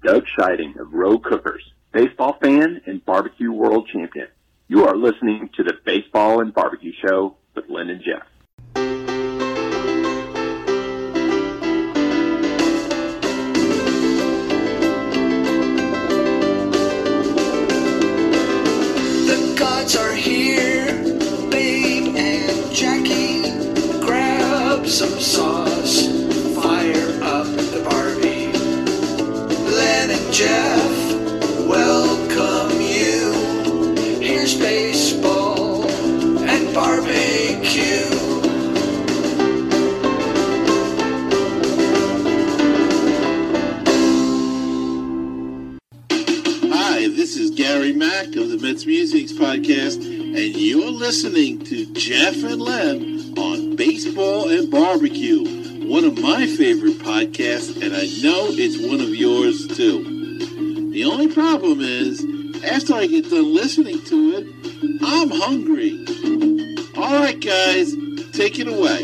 Doug Scheiding of Row Cookers, baseball fan and barbecue world champion. You are listening to the Baseball and Barbecue Show with Lynn and Jeff. The gods are here, Babe and Jackie. Grab some sauce, fire up the Barbie. Len and Jeff welcome you. Here's baseball and barbecue. Hi, this is Gary Mack of the Mets Musics Podcast, and you're listening to Jeff and Len on Baseball and Barbecue, one of my favorite podcasts, and I know it's one of yours too. The only problem is, after I get done listening to it, I'm hungry. All right, guys, take it away.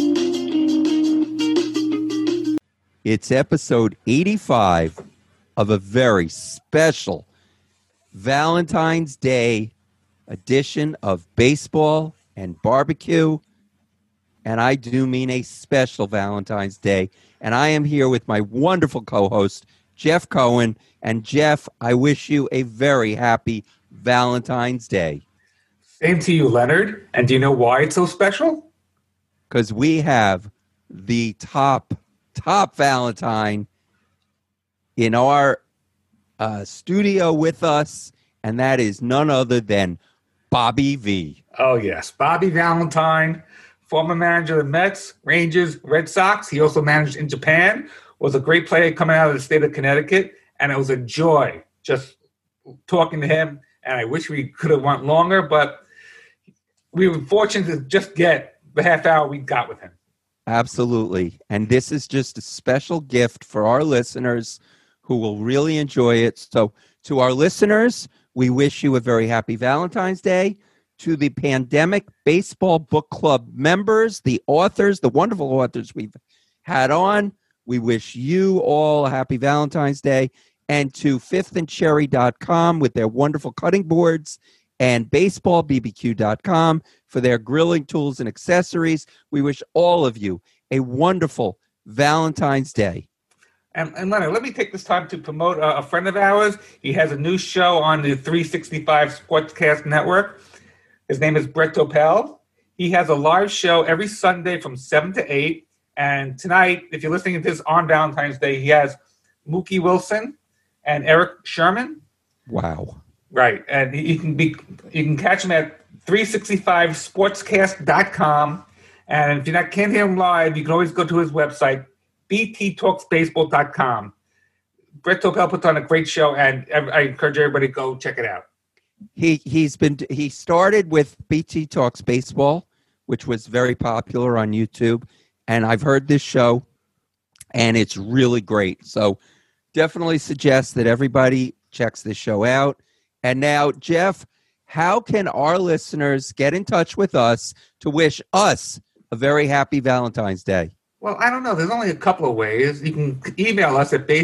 It's episode 85 of a very special Valentine's Day edition of Baseball and Barbecue. And I do mean a special Valentine's Day. And I am here with my wonderful co-host, Jeff Cohen. And Jeff, I wish you a very happy Valentine's Day. Same to you, Leonard. And do you know why it's so special? Because we have the top Valentine in our studio with us, and that is none other than Bobby V. Oh, yes. Bobby Valentine, former manager of the Mets, Rangers, Red Sox. He also managed in Japan, was a great player coming out of the state of Connecticut, and it was a joy just talking to him, and I wish we could have went longer, but we were fortunate to just get the half hour we got with him. Absolutely. And this is just a special gift for our listeners who will really enjoy it. So to our listeners, we wish you a very happy Valentine's Day. To the Pandemic Baseball Book Club members, the authors, the wonderful authors we've had on, we wish you all a happy Valentine's Day. And to fifthandcherry.com with their wonderful cutting boards and baseballbbq.com for their grilling tools and accessories, we wish all of you a wonderful Valentine's Day. And Leonard, let me take this time to promote a friend of ours. He has a new show on the 365 Sportscast Network. His name is Brett Topel. He has a live show every Sunday from 7 to 8. And tonight, if you're listening to this on Valentine's Day, he has Mookie Wilson and Eric Sherman. Wow. Right. And you can catch him at 365sportscast.com. And if you can't hear him live, you can always go to his website, bttalksbaseball.com. Brett Topel puts on a great show, and I encourage everybody to go check it out. He started with BT Talks Baseball, which was very popular on YouTube, and I've heard this show, and it's really great. So definitely suggest that everybody checks this show out. And now, Jeff, how can our listeners get in touch with us to wish us a very happy Valentine's Day? Well, I don't know. There's only a couple of ways. You can email us at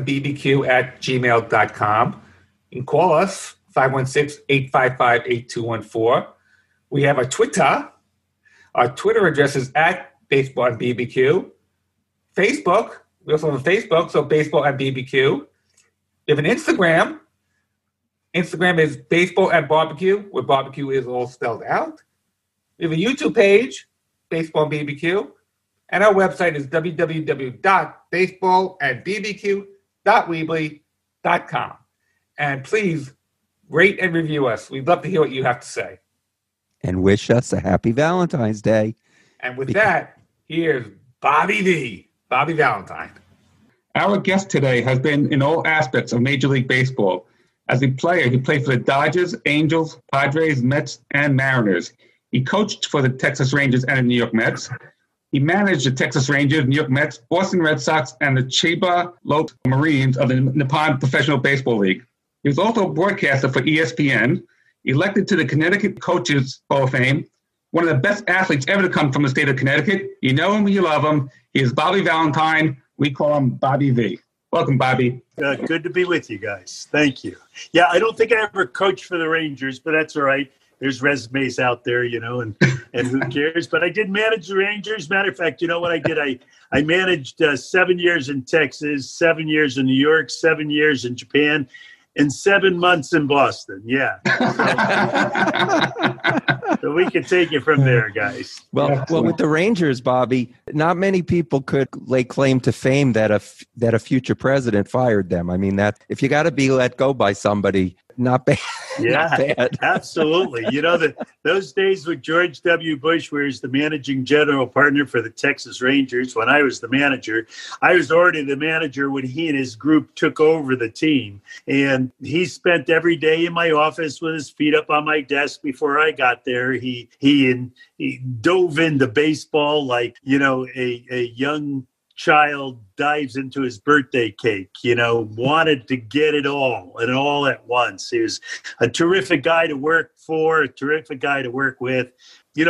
baseballandbbq@gmail.com. You can call us, 516-855-8214. We have a Twitter. Our Twitter address is at baseballandbbq. Facebook. We also have a Facebook, so Baseball and BBQ. We have an Instagram. Instagram is Baseball and Barbecue, where barbecue is all spelled out. We have a YouTube page, Baseball and BBQ. And our website is www.baseballandbbq.weebly.com. And please rate and review us. We'd love to hear what you have to say. And wish us a happy Valentine's Day. And with that, here's Bobby V. Bobby Valentine. Our guest today has been in all aspects of Major League Baseball. As a player, he played for the Dodgers, Angels, Padres, Mets, and Mariners. He coached for the Texas Rangers and the New York Mets. He managed the Texas Rangers, New York Mets, Boston Red Sox, and the Chiba Lotus Marines of the Nippon Professional Baseball League. He was also a broadcaster for ESPN, elected to the Connecticut Coaches Hall of Fame, one of the best athletes ever to come from the state of Connecticut. You know him, you love him. He is Bobby Valentine. We call him Bobby V. Welcome, Bobby. Good to be with you guys. Thank you. Yeah, I don't think I ever coached for the Rangers, but that's all right. There's resumes out there, and who cares? But I did manage the Rangers. Matter of fact, you know what I did? I managed 7 years in Texas, 7 years in New York, 7 years in Japan, and 7 months in Boston. Yeah. So we can take it from there, guys. Well, with the Rangers, Bobby, not many people could lay claim to fame that a future president fired them. I mean, that if you got to be let go by somebody, not bad. Yeah, not bad. Absolutely. Those days with George W. Bush, where he's the managing general partner for the Texas Rangers, when I was the manager, I was already the manager when he and his group took over the team. And he spent every day in my office with his feet up on my desk before I got there. He dove into baseball like, a young child dives into his birthday cake, wanted to get it all and all at once. He was a terrific guy to work for, a terrific guy to work with. He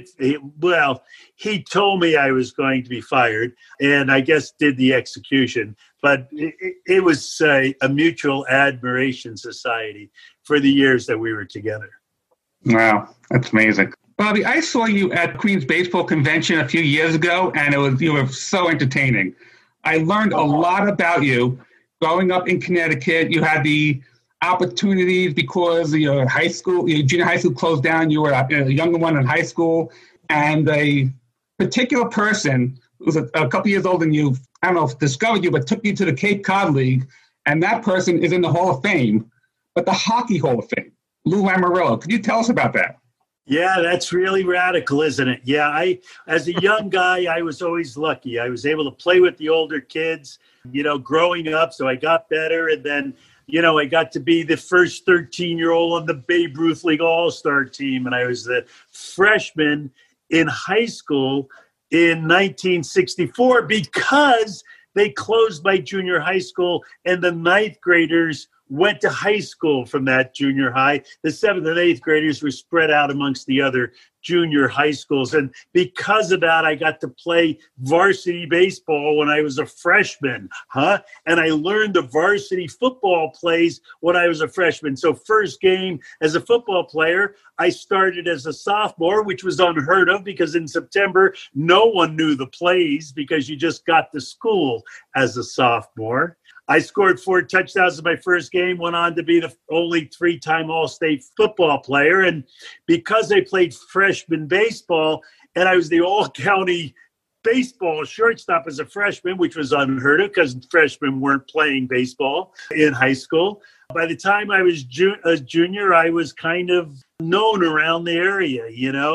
told me I was going to be fired and I guess did the execution, but it was a mutual admiration society for the years that we were together. Wow, that's amazing. Bobby, I saw you at Queens Baseball Convention a few years ago, and you were so entertaining. I learned a lot about you. Growing up in Connecticut, you had the opportunities because your junior high school closed down. You were a younger one in high school, and a particular person who was a couple years older than you, I don't know if discovered you, but took you to the Cape Cod League, and that person is in the Hall of Fame, but the Hockey Hall of Fame, Lou Lamoriello. Could you tell us about that? Yeah, that's really radical, isn't it? Yeah, as a young guy, I was always lucky. I was able to play with the older kids, growing up, so I got better. And then, I got to be the first 13-year-old on the Babe Ruth League All-Star team. And I was the freshman in high school in 1964 because they closed my junior high school and the ninth graders went to high school from that junior high. The 7th and 8th graders were spread out amongst the other junior high schools. And because of that, I got to play varsity baseball when I was a freshman, And I learned the varsity football plays when I was a freshman. So first game as a football player, I started as a sophomore, which was unheard of because in September, no one knew the plays because you just got to school as a sophomore. I scored 4 touchdowns in my first game, went on to be the only 3-time All-State football player. And because I played freshman baseball and I was the all-county baseball shortstop as a freshman, which was unheard of because freshmen weren't playing baseball in high school. By the time I was a junior, I was kind of known around the area,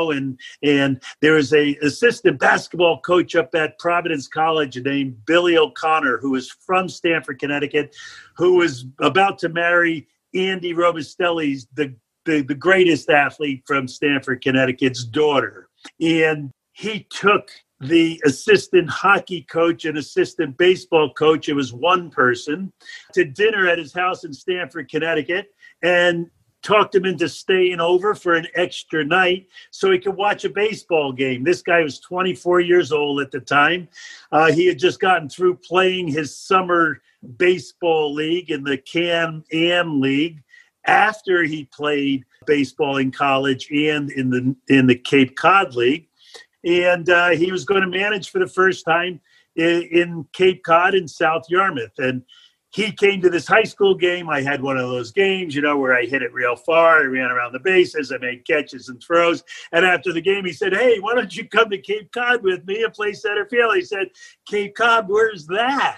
and there was a assistant basketball coach up at Providence College named Billy O'Connor, who was from Stamford, Connecticut, who was about to marry Andy Robustelli's, the greatest athlete from Stamford, Connecticut's daughter. And he took the assistant hockey coach and assistant baseball coach, it was one person, to dinner at his house in Stamford, Connecticut, and talked him into staying over for an extra night so he could watch a baseball game. This guy was 24 years old at the time. He had just gotten through playing his summer baseball league in the Can-Am League after he played baseball in college and in the Cape Cod League. And he was going to manage for the first time in Cape Cod in South Yarmouth. And he came to this high school game. I had one of those games, where I hit it real far. I ran around the bases. I made catches and throws. And after the game, he said, "Hey, why don't you come to Cape Cod with me and play center field?" He said, "Cape Cod, where's that?"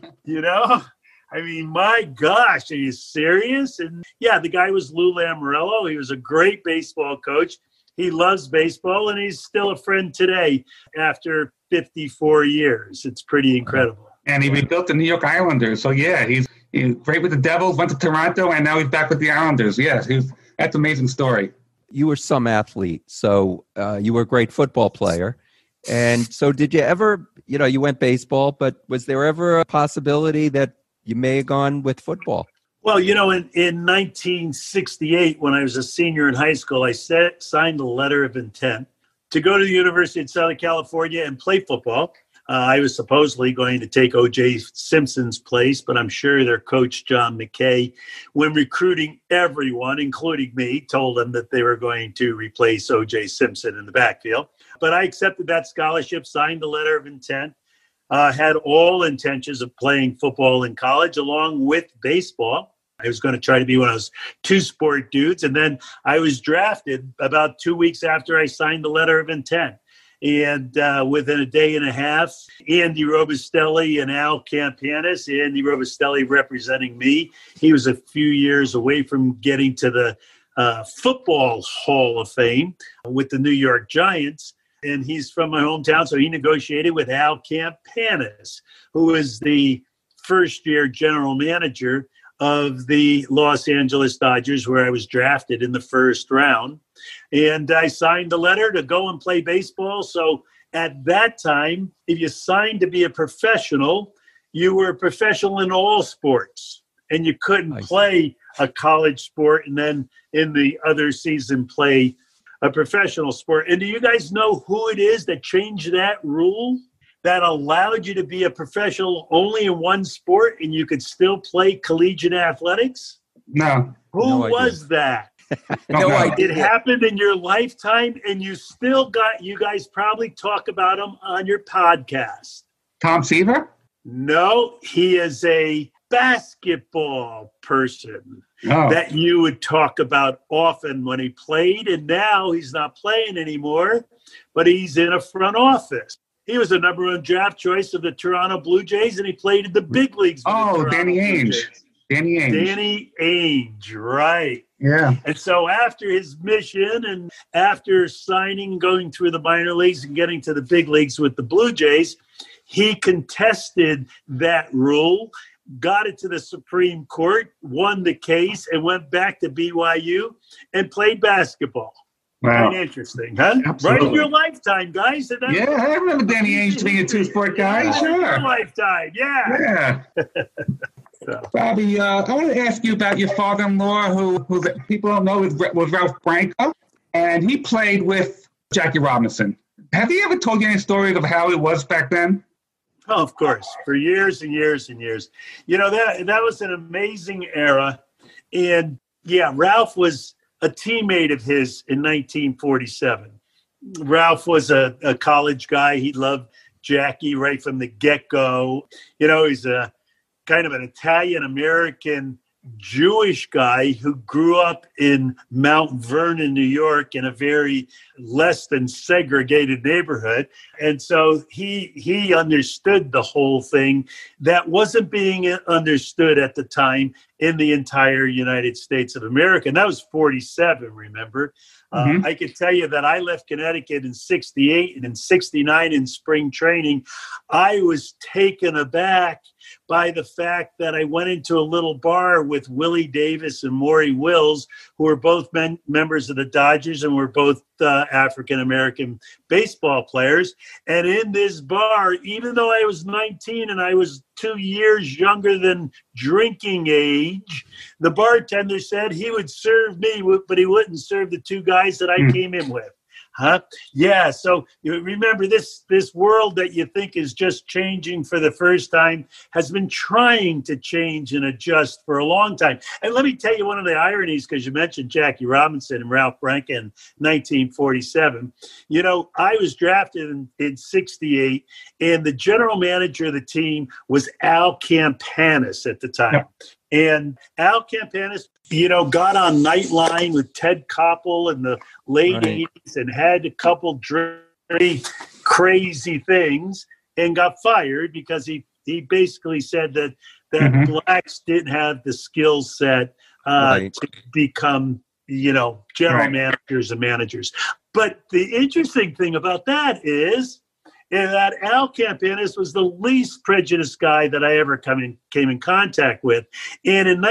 I mean, my gosh, are you serious? And yeah, the guy was Lou Lamoriello. He was a great baseball coach. He loves baseball, and he's still a friend today after 54 years. It's pretty incredible. And he rebuilt the New York Islanders. So, yeah, he's great with the Devils, went to Toronto, and now he's back with the Islanders. Yes, that's an amazing story. You were some athlete, so you were a great football player. And so did you ever, you went baseball, but was there ever a possibility that you may have gone with football? Well, in 1968, when I was a senior in high school, I signed a letter of intent to go to the University of Southern California and play football. I was supposedly going to take O.J. Simpson's place, but I'm sure their coach, John McKay, when recruiting everyone, including me, told them that they were going to replace O.J. Simpson in the backfield. But I accepted that scholarship, signed the letter of intent, had all intentions of playing football in college along with baseball. I was going to try to be one of those two-sport dudes. And then I was drafted about 2 weeks after I signed the letter of intent. And within a day and a half, Andy Robustelli and Al Campanis, Andy Robustelli representing me. He was a few years away from getting to the Football Hall of Fame with the New York Giants. And he's from my hometown, so he negotiated with Al Campanis, who is the first-year general manager of the Los Angeles Dodgers, where I was drafted in the first round. And I signed the letter to go and play baseball. So at that time, if you signed to be a professional, you were a professional in all sports. And you couldn't play a college sport and then in the other season play a professional sport. And do you guys know who it is that changed that rule? That allowed you to be a professional only in one sport and you could still play collegiate athletics? No. Who was that? No idea. It happened in your lifetime, and you still got, you guys probably talk about him on your podcast. Tom Seaver? No, he is a basketball person that you would talk about often when he played, and now he's not playing anymore, but he's in a front office. He was the number one draft choice of the Toronto Blue Jays, and he played in the big leagues. Danny Ainge. Danny Ainge, right. Yeah. And so after his mission and after signing, going through the minor leagues and getting to the big leagues with the Blue Jays, he contested that rule, got it to the Supreme Court, won the case, and went back to BYU and played basketball. Wow. Very interesting, huh? Absolutely. Right in your lifetime, guys. Yeah, I remember Danny Ainge being a two-sport guy. Right Sure. in your lifetime, yeah. Bobby, I want to ask you about your father-in-law, who people don't know was Ralph Branco, and he played with Jackie Robinson. Have he ever told you any stories of how it was back then? Oh, of course, for years and years and years. You know, that was an amazing era. And, yeah, Ralph was a teammate of his in 1947. Ralph was a college guy. He loved Jackie right from the get-go. You know, he's a kind of an Italian-American Jewish guy who grew up in Mount Vernon, New York, in a very less than segregated neighborhood. And so he understood the whole thing that wasn't being understood at the time in the entire United States of America. And that was 47, remember? I could tell you that I left Connecticut in 68, and in 69 in spring training, I was taken aback by the fact that I went into a little bar with Willie Davis and Maury Wills, who were both members of the Dodgers and were both African-American baseball players. And in this bar, even though I was 19 and I was 2 years younger than drinking age, the bartender said he would serve me, but he wouldn't serve the two guys that I came in with. Huh? Yeah. So you remember this world that you think is just changing for the first time has been trying to change and adjust for a long time. And let me tell you one of the ironies, because you mentioned Jackie Robinson and Ralph Branco in 1947. You know, I was drafted in 68, and the general manager of the team was Al Campanis at the time. Yeah. And Al Campanis, you know, got on Nightline with Ted Koppel in the late 80s and had a couple dirty, crazy things and got fired because he basically said that blacks didn't have the skill set to become, you know, general managers and managers. But the interesting thing about that is that Al Campanis was the least prejudiced guy that I ever came in contact with. And in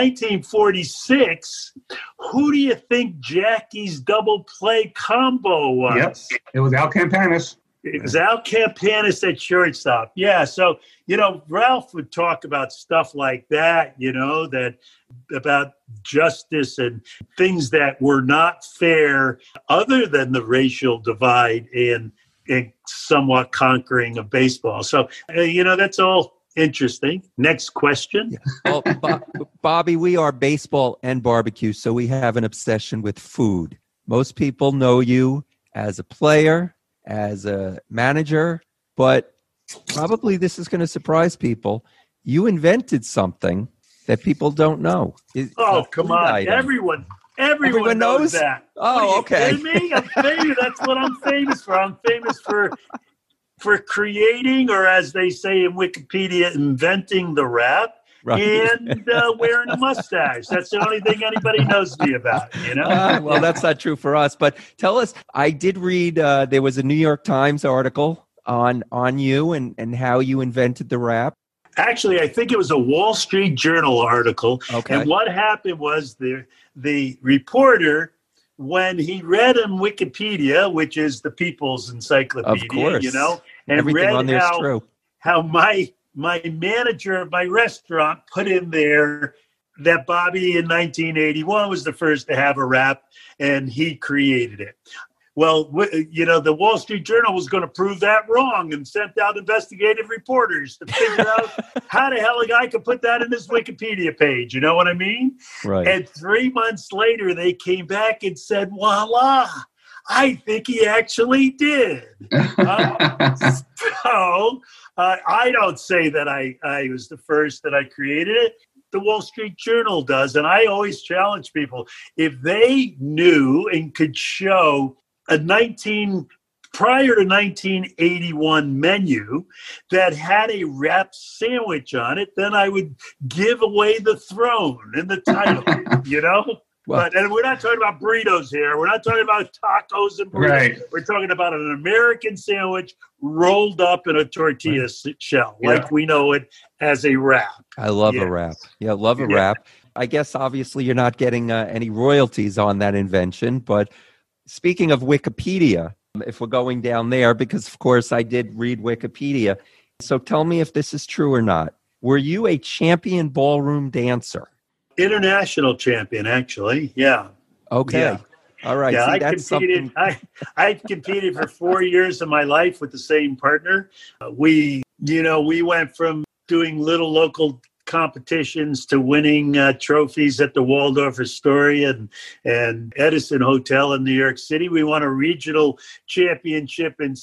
1946, who do you think Jackie's double play combo was? Yep, it was Al Campanis. It was Al Campanis at shortstop. Yeah, so, you know, Ralph would talk about stuff like that, you know, that about justice and things that were not fair other than the racial divide and somewhat conquering of baseball. So, that's all interesting. Next question. Well, Bobby, we are baseball and barbecue, so we have an obsession with food. Most people know you as a player, as a manager, but probably this is going to surprise people. You invented something that people don't know. Come on. Item. Everyone knows that. Oh, okay. Kidding me? I'm famous. That's what I'm famous for. I'm famous for creating, or as they say in Wikipedia, inventing the wrap. Right. And wearing a mustache. That's the only thing anybody knows me about, well, that's not true for us. But tell us, I did read there was a New York Times article on you and how you invented the wrap. Actually, I think it was a Wall Street Journal article. Okay. And what happened was the reporter, when he read in Wikipedia, which is the people's encyclopedia, of course. and everything read on there is true. How my manager of my restaurant put in there that Bobby in 1981 was the first to have a wrap, and he created it. Well, the Wall Street Journal was going to prove that wrong and sent out investigative reporters to figure out how the hell a guy could put that in his Wikipedia page. You know what I mean? Right. And 3 months later, they came back and said, voila, I think he actually did. So I don't say that I was the first that I created it. The Wall Street Journal does. And I always challenge people, if they knew and could show a prior to 1981 menu that had a wrap sandwich on it, then I would give away the throne and the title, Well, and we're not talking about burritos here. We're not talking about tacos and burritos. Right. We're talking about an American sandwich rolled up in a tortilla shell, like we know it as a wrap. I love a wrap. Yeah, love a wrap. I guess obviously you're not getting any royalties on that invention, but speaking of Wikipedia, if we're going down there, because of course I did read Wikipedia. So tell me if this is true or not. Were you a champion ballroom dancer? International champion, actually. Yeah. Okay. Yeah. All right. Yeah, See, I that's competed. I competed for 4 years of my life with the same partner. We went from doing little local competitions to winning trophies at the Waldorf Astoria and Edison Hotel in New York City. We won a regional championship in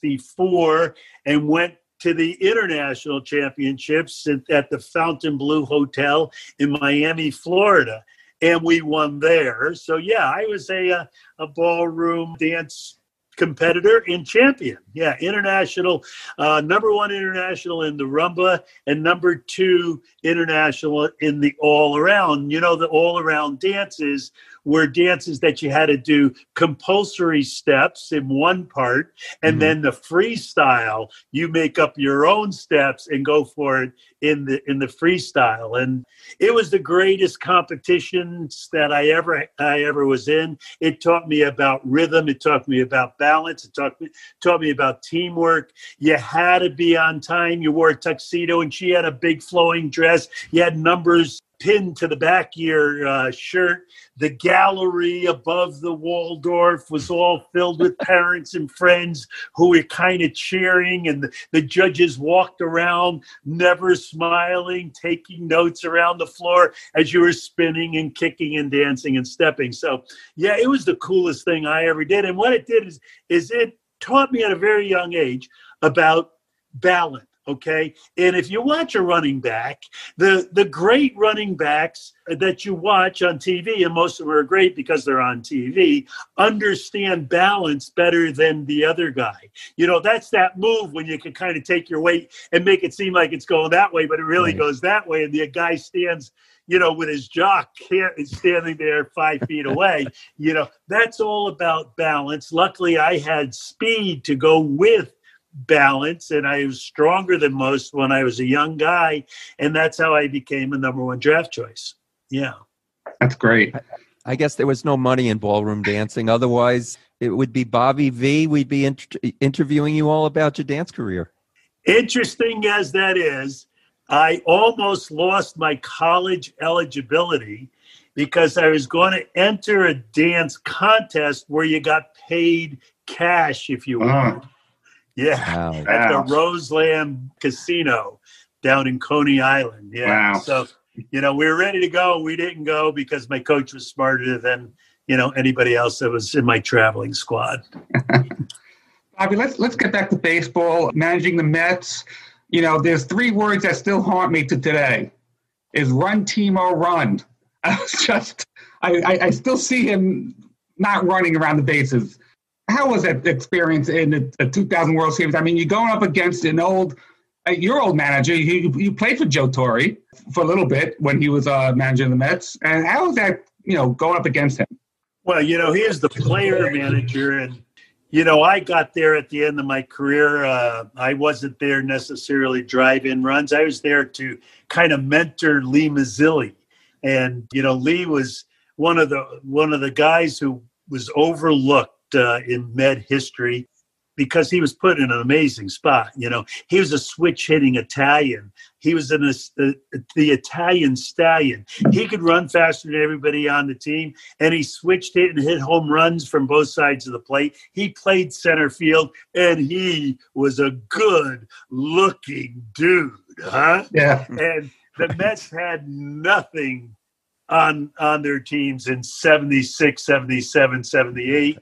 '64 and went to the international championships at the Fontainebleau Hotel in Miami, Florida. And we won there. So, yeah, I was a ballroom dance competitor and champion. Yeah, international, number one international in the rumba and number two international in the all-around. The all-around dances were dances that you had to do compulsory steps in one part, and then the freestyle, you make up your own steps and go for it in the freestyle. And it was the greatest competitions that I ever was in. It taught me about rhythm. It taught me about balance. It taught me about teamwork. You had to be on time. You wore a tuxedo, and she had a big flowing dress. You had numbers pinned to the back of your shirt. The gallery above the Waldorf was all filled with parents and friends who were kind of cheering, and the judges walked around, never smiling, taking notes around the floor as you were spinning and kicking and dancing and stepping. So, yeah, it was the coolest thing I ever did. And what it did is it taught me at a very young age about balance. Okay. And if you watch a running back, the great running backs that you watch on TV, and most of them are great because they're on TV, understand balance better than the other guy. That's that move when you can kind of take your weight and make it seem like it's going that way, but it really goes that way. And the guy stands, with his jock standing there 5 feet away. That's all about balance. Luckily, I had speed to go with balance, and I was stronger than most when I was a young guy, and that's how I became a number one draft choice. Yeah, that's great. I guess there was no money in ballroom dancing. Otherwise, it would be Bobby V. We'd be interviewing you all about your dance career. Interesting as that is, I almost lost my college eligibility because I was going to enter a dance contest where you got paid cash if you won. Yeah, Wow. at the Roseland Casino down in Coney Island. Yeah. Wow. So, we were ready to go. We didn't go because my coach was smarter than, anybody else that was in my traveling squad. Bobby, let's get back to baseball. Managing the Mets. There's 3 words that still haunt me to today. Is run, Timo, run. I still see him not running around the bases. How was that experience in the 2000 World Series? I mean, you're going up against your old manager. You played for Joe Torre for a little bit when he was managing the Mets. And how was that, going up against him? Well, he is the player manager. And, I got there at the end of my career. I wasn't there necessarily drive-in runs. I was there to kind of mentor Lee Mazzilli. And, Lee was one of the guys who was overlooked in Med history because he was put in an amazing spot. He was a switch hitting Italian. He was the Italian stallion. He could run faster than everybody on the team, and he switched it and hit home runs from both sides of the plate. He played center field, and he was a good looking dude, huh? Yeah. And the Mets had nothing on their teams in 76, 77, 78.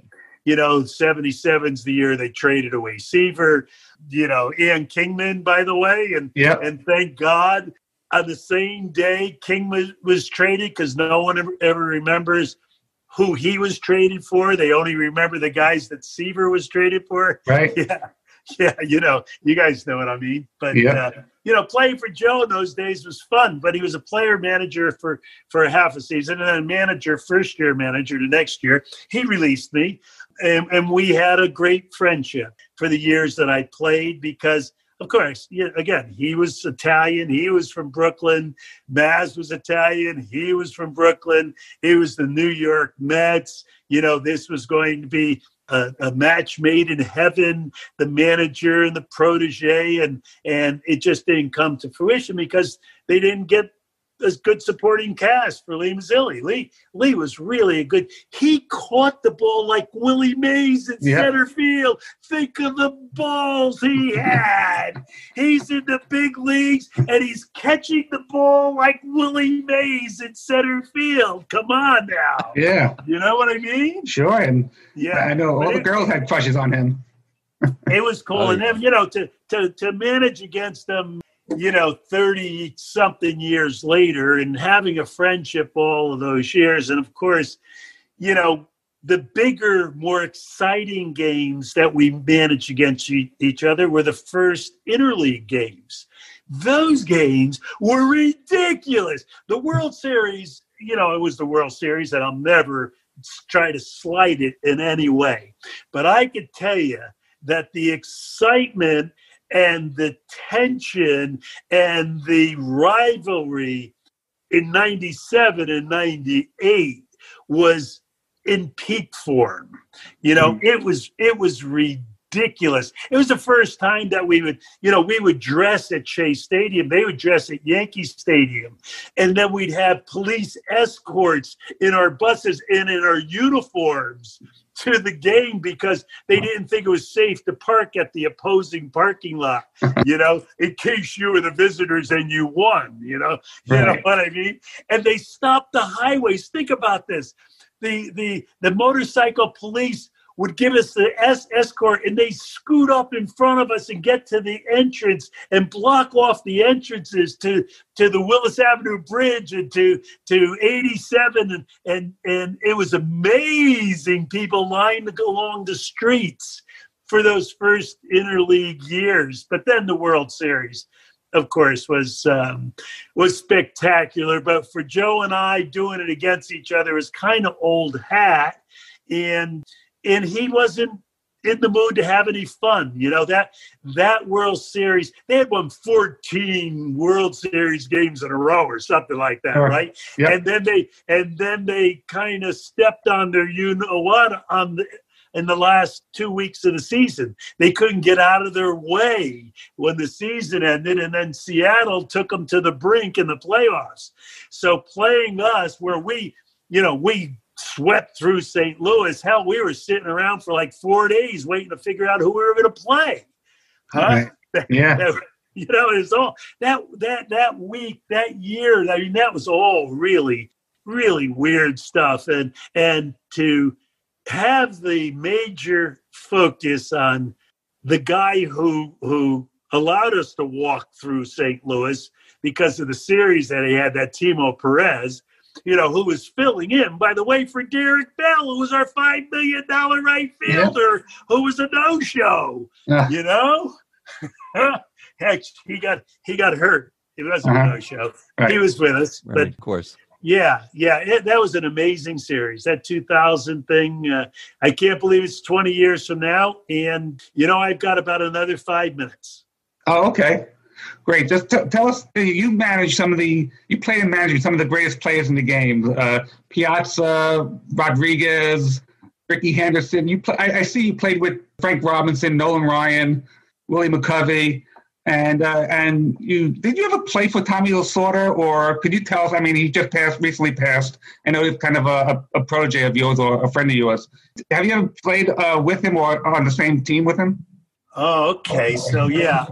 77's the year they traded away Seaver, Ian Kingman, by the way. And thank God on the same day Kingman was traded, because no one ever remembers who he was traded for. They only remember the guys that Seaver was traded for. Right. Yeah. You guys know what I mean. But, playing for Joe in those days was fun, but he was a player manager for half a season, and then manager, first-year manager the next year. He released me, and we had a great friendship for the years that I played because, of course, again, he was Italian. He was from Brooklyn. Maz was Italian. He was from Brooklyn. He was the New York Mets. This was going to be a match made in heaven, the manager and the protege, and it just didn't come to fruition because they didn't get a good supporting cast for Lee Mazzilli. Lee was really he caught the ball like Willie Mays in center field. Think of the balls he had. He's in the big leagues, and he's catching the ball like Willie Mays in center field. Come on now. Yeah. You know what I mean? Sure. And yeah, I know all the girls had crushes on him. It was cool. And then, to manage against them, 30 something years later and having a friendship all of those years. And of course, the bigger, more exciting games that we managed against each other were the first interleague games. Those games were ridiculous. The World Series, it was the World Series, and I'll never try to slight it in any way. But I could tell you that the excitement and the tension and the rivalry in 97 and 98 was in peak form. It was ridiculous. It was the first time that we would dress at Shea Stadium. They would dress at Yankee Stadium. And then we'd have police escorts in our buses and in our uniforms to the game because they didn't think it was safe to park at the opposing parking lot, in case you were the visitors and you won, you know what I mean? And they stopped the highways. Think about this. The motorcycle police would give us the escort, and they scoot up in front of us and get to the entrance and block off the entrances to the Willis Avenue Bridge and to 87. And it was amazing. People lined along the streets for those first interleague years. But then the World Series, of course, was spectacular. But for Joe and I, doing it against each other was kind of old hat. And he wasn't in the mood to have any fun. That World Series, they had won 14 World Series games in a row or something like that, right? Yep. And then they kind of stepped on their in the last 2 weeks of the season. They couldn't get out of their way when the season ended, and then Seattle took them to the brink in the playoffs. So playing us, where we swept through St. Louis. Hell, we were sitting around for like 4 days waiting to figure out who we were going to play. Huh? Right. Yeah. You know, it's all that week, that year. I mean, that was all really, really weird stuff. And to have the major focus on the guy who allowed us to walk through St. Louis because of the series that he had, that Timo Perez, you know, who was filling in, by the way, for Derek Bell, who was our $5 million right fielder, who was a no-show, you know? Heck, he got hurt. It wasn't a no-show. Right. He was with us. Right, But of course. yeah, that was an amazing series. That 2000 thing, I can't believe it's 20 years from now. And, you know, I've got about another 5 minutes. Oh, okay. Great. Just tell us, you played and managed some of the greatest players in the game. Piazza, Rodriguez, Ricky Henderson. I see you played with Frank Robinson, Nolan Ryan, Willie McCovey. And did you ever play for Tommy Lasorda, or could you tell us? I mean, he just recently passed. I know he's kind of a protege of yours or a friend of yours. Have you ever played with him or on the same team with him? Oh, okay. So yeah,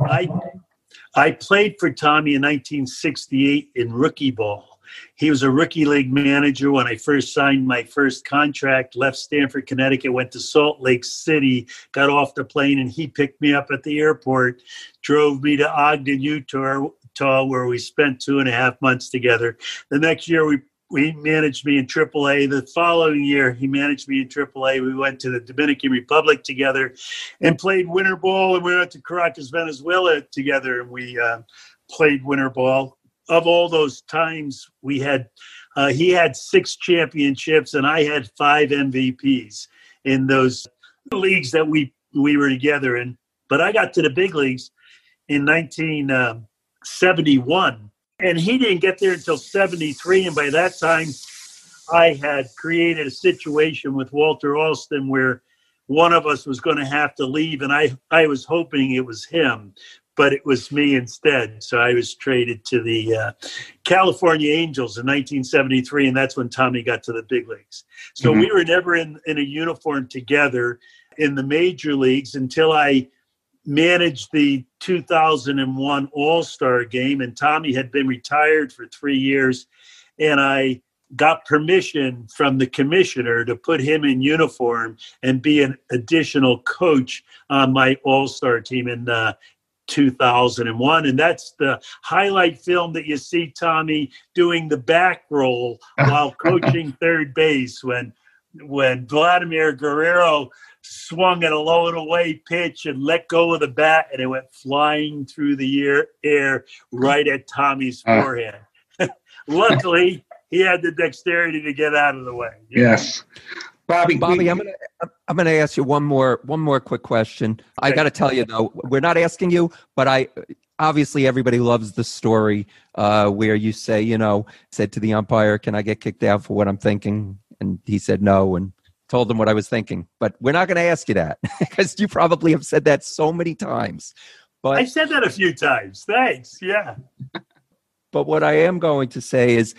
I played for Tommy in 1968 in rookie ball. He was a rookie league manager when I first signed my first contract, left Stamford, Connecticut, went to Salt Lake City, got off the plane, and he picked me up at the airport, drove me to Ogden, Utah, where we spent 2.5 months together. The next year, we managed me in AAA. The following year, he managed me in AAA. We went to the Dominican Republic together and played winter ball, and we went to Caracas, Venezuela together, and we played winter ball. Of all those times, we had he had 6 championships and I had 5 MVPs in those leagues that we were together in. But I got to the big leagues in 1971, and he didn't get there until 73. And by that time, I had created a situation with Walter Alston where one of us was going to have to leave, and I was hoping it was him. But it was me instead. So I was traded to the California Angels in 1973, and that's when Tommy got to the big leagues. So we were never in a uniform together in the major leagues until I managed the 2001 All-Star game, and Tommy had been retired for 3 years, and I got permission from the commissioner to put him in uniform and be an additional coach on my All-Star team in 2001, and that's the highlight film that you see Tommy doing the back roll while coaching third base when Vladimir Guerrero swung at a low and away pitch and let go of the bat, and it went flying through the air right at Tommy's forehead. Luckily, he had the dexterity to get out of the way. Yes. Bobby, I'm gonna ask you one more quick question. Okay. I got to tell you though, we're not asking you, but obviously everybody loves the story where you say, said to the umpire, "Can I get kicked out for what I'm thinking?" And he said no, and told him what I was thinking. But we're not going to ask you that because you probably have said that so many times. But I said that a few times. Thanks. Yeah. But what I am going to say is,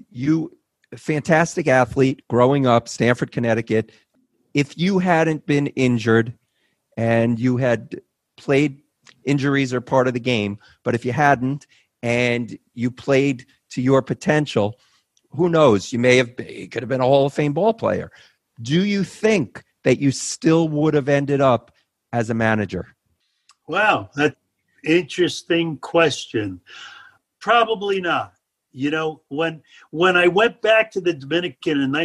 fantastic athlete growing up, Stamford, Connecticut. If you hadn't been injured and you had played, injuries are part of the game, but if you hadn't and you played to your potential, who knows? You could have been a Hall of Fame ball player. Do you think that you still would have ended up as a manager? Wow, that's an interesting question. Probably not. When I went back to the Dominican in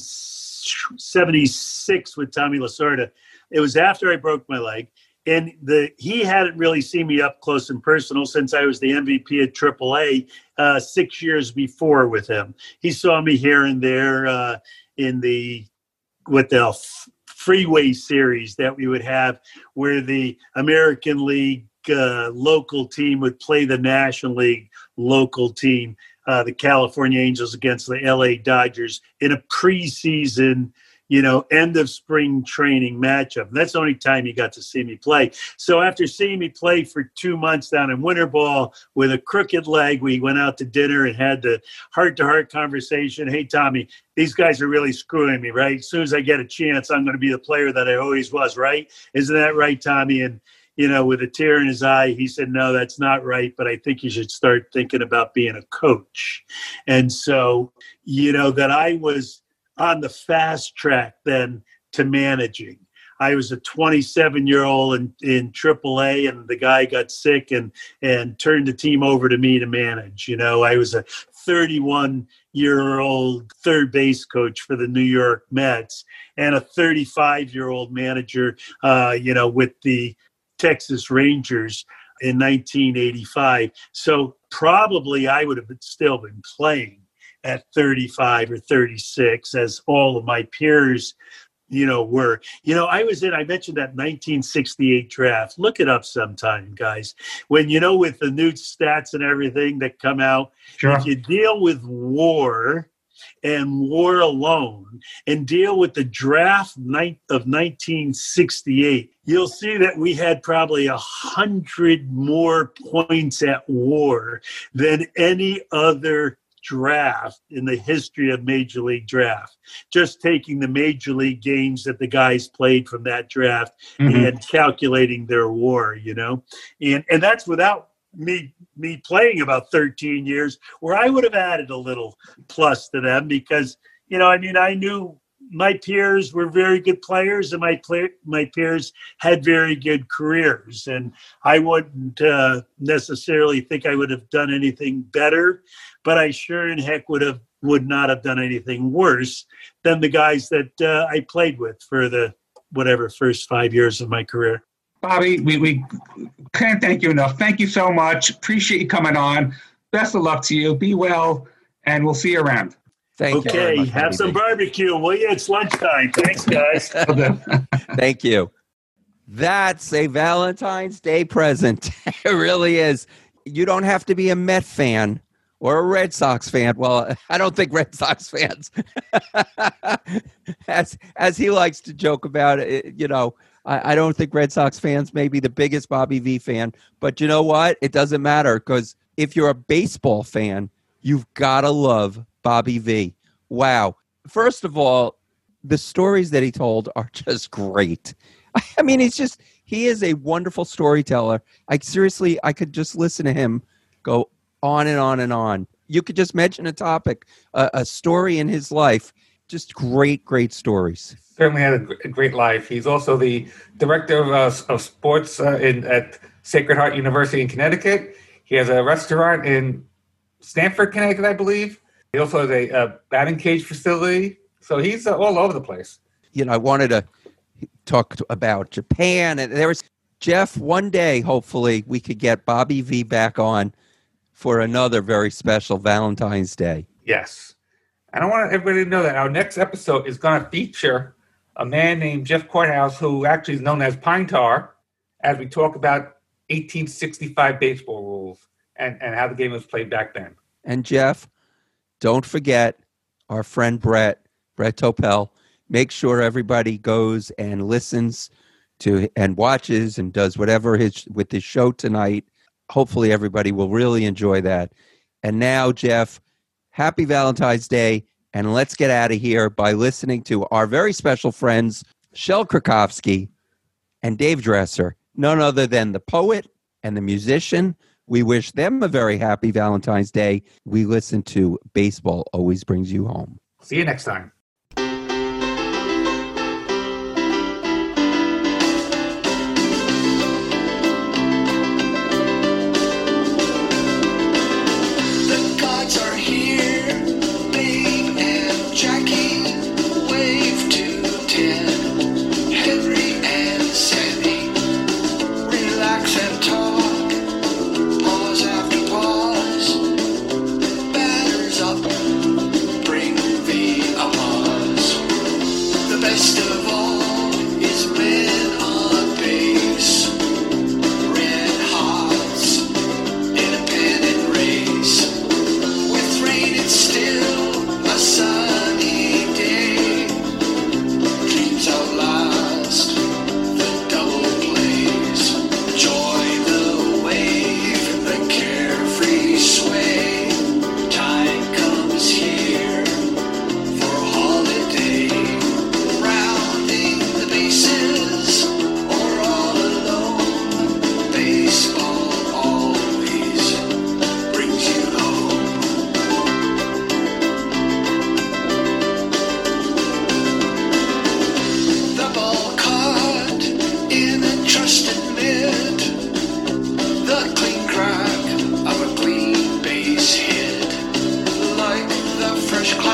1976 with Tommy Lasorda, it was after I broke my leg, and he hadn't really seen me up close and personal since I was the MVP at AAA 6 years before with him. He saw me here and there in the freeway series that we would have, where the American League local team would play the National League local team. The California Angels against the LA Dodgers in a preseason, end of spring training matchup. And that's the only time he got to see me play. So after seeing me play for 2 months down in winter ball with a crooked leg, we went out to dinner and had the heart-to-heart conversation. "Hey, Tommy, these guys are really screwing me, right? As soon as I get a chance, I'm going to be the player that I always was, right? Isn't that right, Tommy?" And with a tear in his eye, he said, "No, that's not right, but I think you should start thinking about being a coach." And so, that I was on the fast track then to managing. I was a 27-year-old in AAA, and the guy got sick and turned the team over to me to manage. I was a 31-year-old third base coach for the New York Mets and a 35-year-old manager, with the Texas Rangers in 1985. So probably I would have still been playing at 35 or 36, as all of my peers were. I mentioned that 1968 draft. Look it up sometime, guys. When, with the new stats and everything that come out, Sure. If you deal with WAR and WAR alone and deal with the draft of 1968, you'll see that we had probably 100 more points at WAR than any other draft in the history of Major League Draft. Just taking the Major League games that the guys played from that draft and calculating their WAR, and that's without me playing about 13 years, where I would have added a little plus to them because, I knew my peers were very good players and my peers had very good careers. And I wouldn't necessarily think I would have done anything better, but I sure in heck would not have done anything worse than the guys that I played with for the first 5 years of my career. Bobby, we can't thank you enough. Thank you so much. Appreciate you coming on. Best of luck to you. Be well, and we'll see you around. Thank you. very much, have Bobby some V. barbecue, will you? It's lunchtime. Thanks, guys. Thank you. That's a Valentine's Day present. It really is. You don't have to be a Met fan or a Red Sox fan. Well, I don't think Red Sox fans, as he likes to joke about it, I don't think Red Sox fans may be the biggest Bobby V fan, but you know what? It doesn't matter because if you're a baseball fan, you've got to love Bobby V. Wow. First of all, the stories that he told are just great. I mean, he is a wonderful storyteller. I could just listen to him go on and on and on. You could just mention a topic, a story in his life. Just great, great stories. Certainly had a great life. He's also the director of sports at Sacred Heart University in Connecticut. He has a restaurant in Stamford, Connecticut, I believe. He also has a batting cage facility. So he's all over the place. I wanted to talk about Japan. And there was, Jeff, one day, hopefully, we could get Bobby V back on for another very special Valentine's Day. Yes. And I want everybody to know that our next episode is going to feature a man named Jeff Courthouse, who actually is known as Pine Tar, as we talk about 1865 baseball rules and how the game was played back then. And Jeff, don't forget our friend Brett Topel. Make sure everybody goes and listens to and watches and does whatever with his show tonight. Hopefully everybody will really enjoy that. And now, Jeff, happy Valentine's Day. And let's get out of here by listening to our very special friends, Shel Krakowski and Dave Dresser, none other than the poet and the musician. We wish them a very happy Valentine's Day. We listen to Baseball Always Brings You Home. See you next time. The gods are here, Babe and Jackie. Wave to Ted, Henry and Sammy. Relax and talk, pause after pause. Batters up, bring the applause. first class.